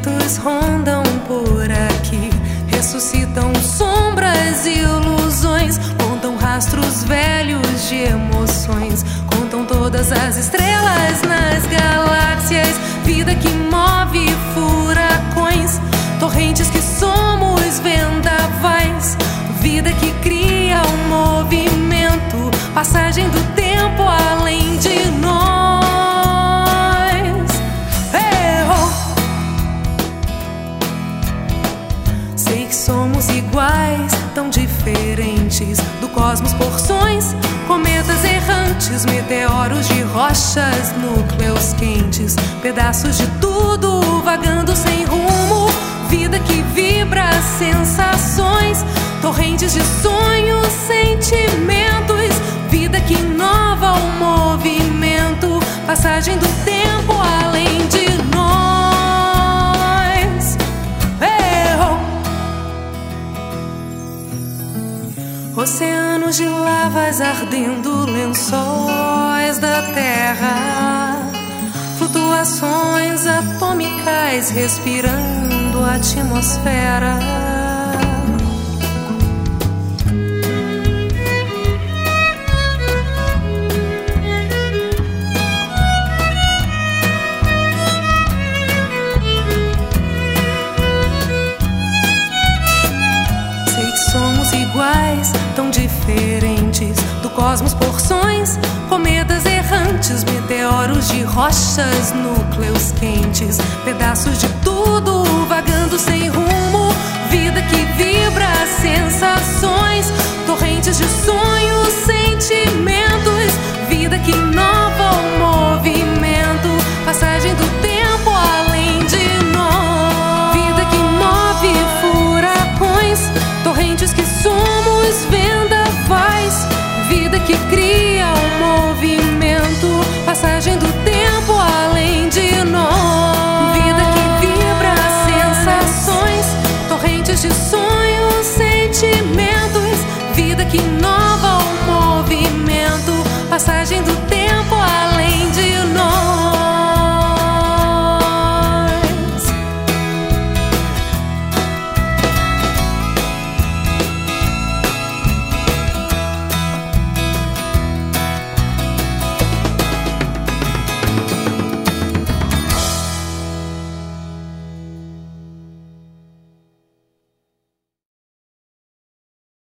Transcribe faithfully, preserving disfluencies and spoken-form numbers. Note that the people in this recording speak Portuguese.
Ventos rondam por aqui, ressuscitam sombras e ilusões, contam rastros velhos de emoções, contam todas as estrelas nas galáxias, vida que move furacões, torrentes que somos vendavais, vida que cria um movimento, passagem do tempo além de nós. Sei que somos iguais, tão diferentes, do cosmos porções, cometas errantes, meteoros de rochas, núcleos quentes, pedaços de tudo vagando sem rumo, vida que vibra sensações, torrentes de sonhos, sentimentos, vida que inova o movimento, passagem do tempo além de nós. Oh. Oceanos de lavas ardendo, lençóis da terra, flutuações atômicas respirando a atmosfera. Somos iguais, tão diferentes, do cosmos porções, cometas errantes, meteoros de rochas, núcleos quentes, pedaços de tudo